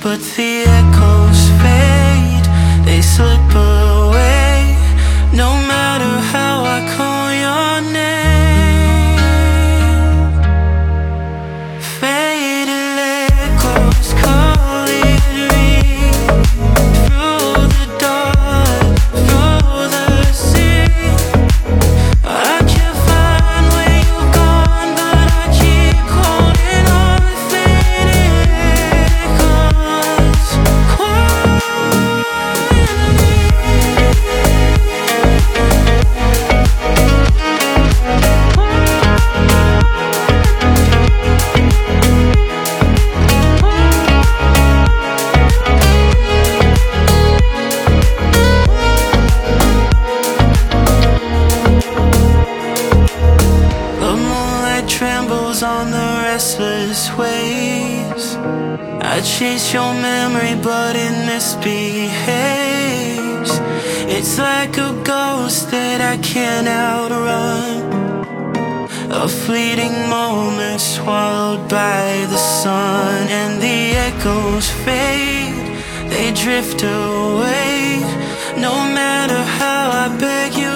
but the echoes fade, they slip away. No matter how I call your name, faded echoes calling me through the dark, through the sea. I can't find where you've gone, but I keep holding on. Faded echoes trembles on the restless waves. I chase your memory, but it misbehaves. It's like a ghost that I can't outrun, a fleeting moment swallowed by the sun. And the echoes fade, they drift away. No matter how I beg you